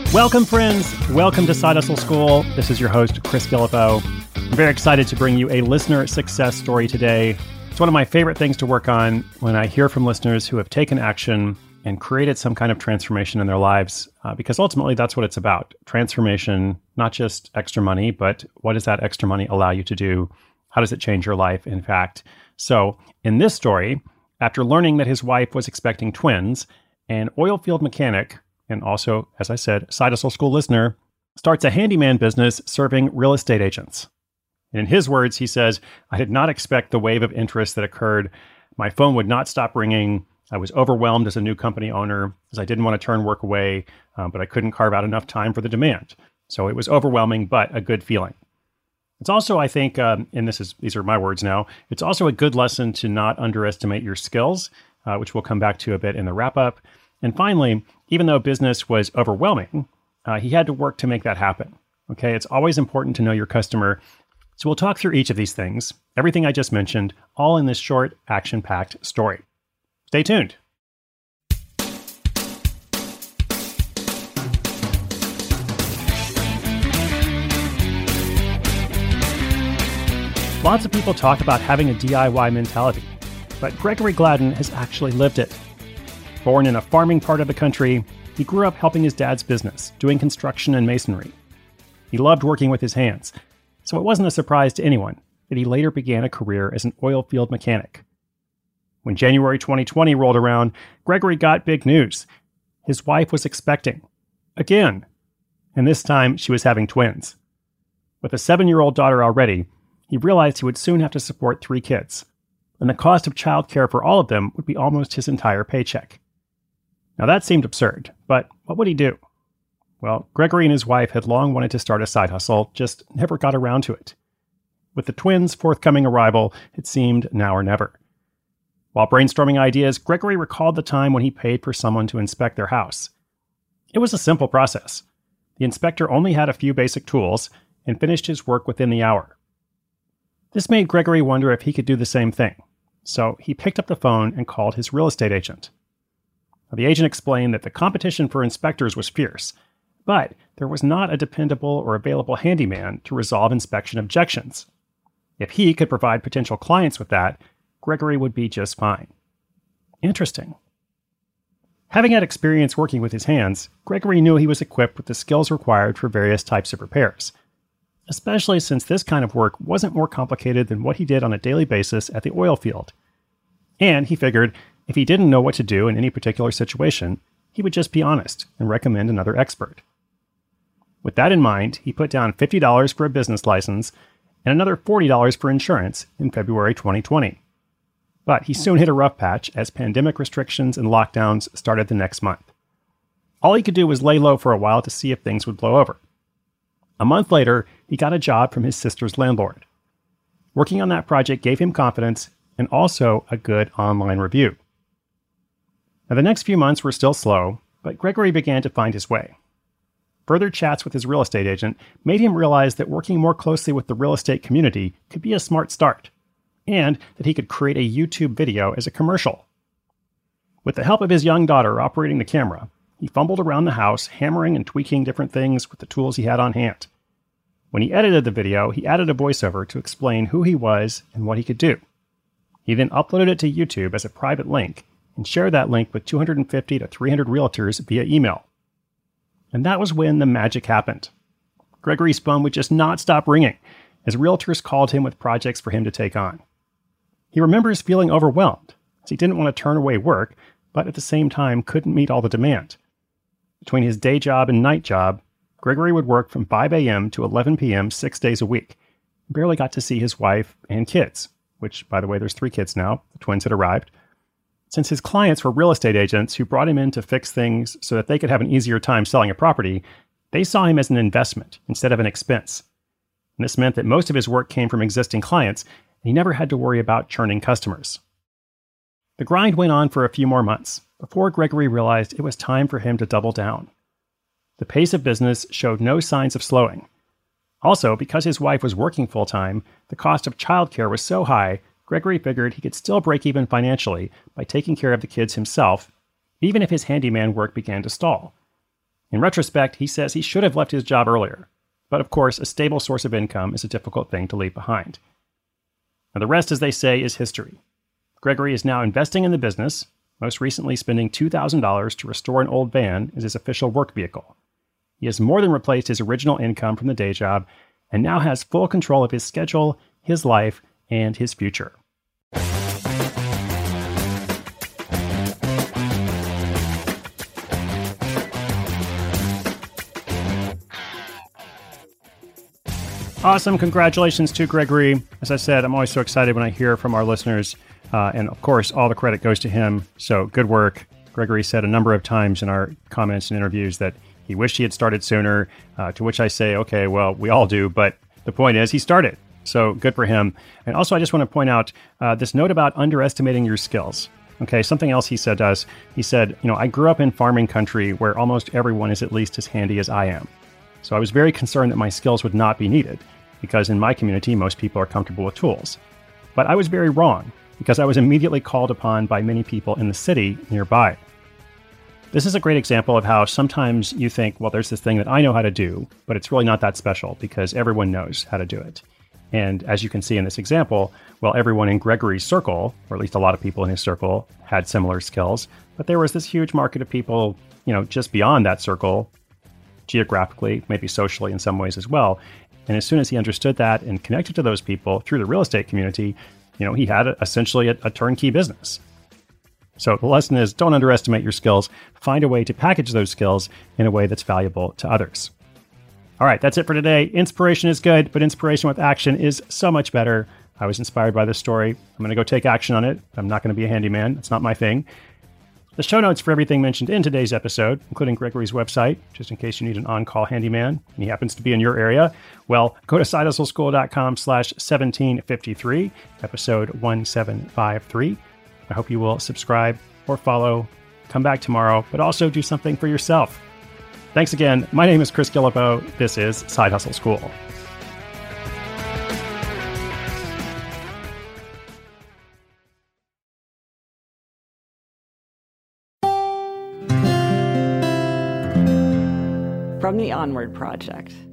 Welcome, friends. Welcome to Side Hustle School. This is your host, Chris Guillebeau. I'm very excited to bring you a listener success story today. It's one of my favorite things to work on when I hear from listeners who have taken action and created some kind of transformation in their lives, because ultimately that's what it's about. Transformation, not just extra money, but what does that extra money allow you to do? How does it change your life, in fact? So in this story, after learning that his wife was expecting twins, an oil field mechanic, and also, as I said, Side Hustle School listener, starts a handyman business serving real estate agents. And in his words, he says, "I did not expect the wave of interest that occurred. My phone would not stop ringing. I was overwhelmed as a new company owner as I didn't want to turn work away, but I couldn't carve out enough time for the demand. So it was overwhelming, but a good feeling." It's also, I think, and these are my words now, it's also a good lesson to not underestimate your skills, which we'll come back to a bit in the wrap-up. And finally, even though business was overwhelming, he had to work to make that happen. Okay, it's always important to know your customer. So we'll talk through each of these things, everything I just mentioned, all in this short, action-packed story. Stay tuned. Lots of people talk about having a DIY mentality, but Gregory Gladden has actually lived it. Born in a farming part of the country, he grew up helping his dad's business, doing construction and masonry. He loved working with his hands, so it wasn't a surprise to anyone that he later began a career as an oil field mechanic. When January 2020 rolled around, Gregory got big news. His wife was expecting. Again. And this time, she was having twins. With a 7-year-old daughter already, he realized he would soon have to support 3 kids, and the cost of childcare for all of them would be almost his entire paycheck. Now that seemed absurd, but what would he do? Well, Gregory and his wife had long wanted to start a side hustle, just never got around to it. With the twins' forthcoming arrival, it seemed now or never. While brainstorming ideas, Gregory recalled the time when he paid for someone to inspect their house. It was a simple process. The inspector only had a few basic tools and finished his work within the hour. This made Gregory wonder if he could do the same thing. So he picked up the phone and called his real estate agent. Now, the agent explained that the competition for inspectors was fierce, but there was not a dependable or available handyman to resolve inspection objections. If he could provide potential clients with that, Gregory would be just fine. Interesting. Having had experience working with his hands, Gregory knew he was equipped with the skills required for various types of repairs, especially since this kind of work wasn't more complicated than what he did on a daily basis at the oil field. And he figured if he didn't know what to do in any particular situation, he would just be honest and recommend another expert. With that in mind, he put down $50 for a business license and another $40 for insurance in February 2020. But he soon hit a rough patch as pandemic restrictions and lockdowns started the next month. All he could do was lay low for a while to see if things would blow over. A month later, he got a job from his sister's landlord. Working on that project gave him confidence and also a good online review. Now, the next few months were still slow, but Gregory began to find his way. Further chats with his real estate agent made him realize that working more closely with the real estate community could be a smart start, and that he could create a YouTube video as a commercial. With the help of his young daughter operating the camera, he fumbled around the house, hammering and tweaking different things with the tools he had on hand. When he edited the video, he added a voiceover to explain who he was and what he could do. He then uploaded it to YouTube as a private link and shared that link with 250 to 300 realtors via email. And that was when the magic happened. Gregory's phone would just not stop ringing as realtors called him with projects for him to take on. He remembers feeling overwhelmed as he didn't want to turn away work, but at the same time couldn't meet all the demand. Between his day job and night job, Gregory would work from 5 a.m. to 11 p.m. 6 days a week. He barely got to see his wife and kids, which, by the way, there's 3 kids now. The twins had arrived. Since his clients were real estate agents who brought him in to fix things so that they could have an easier time selling a property, they saw him as an investment instead of an expense. And this meant that most of his work came from existing clients, and he never had to worry about churning customers. The grind went on for a few more months before Gregory realized it was time for him to double down. The pace of business showed no signs of slowing. Also, because his wife was working full-time, the cost of childcare was so high, Gregory figured he could still break even financially by taking care of the kids himself, even if his handyman work began to stall. In retrospect, he says he should have left his job earlier. But of course, a stable source of income is a difficult thing to leave behind. Now, the rest, as they say, is history. Gregory is now investing in the business, most recently spending $2,000 to restore an old van as his official work vehicle. He has more than replaced his original income from the day job and now has full control of his schedule, his life, and his future. Awesome. Congratulations to Gregory. As I said, I'm always so excited when I hear from our listeners. And of course, all the credit goes to him. So good work. Gregory said a number of times in our comments and interviews that he wished he had started sooner, to which I say, okay, well, we all do. But the point is he started. So good for him. And also, I just want to point out this note about underestimating your skills. Okay, something else he said to us. He said, I grew up in farming country where almost everyone is at least as handy as I am. So I was very concerned that my skills would not be needed, because in my community, most people are comfortable with tools. But I was very wrong, because I was immediately called upon by many people in the city nearby. This is a great example of how sometimes you think, well, there's this thing that I know how to do, but it's really not that special because everyone knows how to do it. And as you can see in this example, well, everyone in Gregory's circle, or at least a lot of people in his circle, had similar skills, but there was this huge market of people, just beyond that circle, geographically, maybe socially in some ways as well. And as soon as he understood that and connected to those people through the real estate community, he had essentially a turnkey business. So the lesson is, don't underestimate your skills. Find a way to package those skills in a way that's valuable to others. All right, that's it for today. Inspiration is good, but inspiration with action is so much better. I was inspired by this story. I'm going to go take action on it. I'm not going to be a handyman. It's not my thing. The show notes for everything mentioned in today's episode, including Gregory's website, just in case you need an on-call handyman and he happens to be in your area, well, go to sidehustleschool.com/1753, episode 1753. I hope you will subscribe or follow, come back tomorrow, but also do something for yourself. Thanks again. My name is Chris Guillebeau. This is Side Hustle School. From the Onward Project.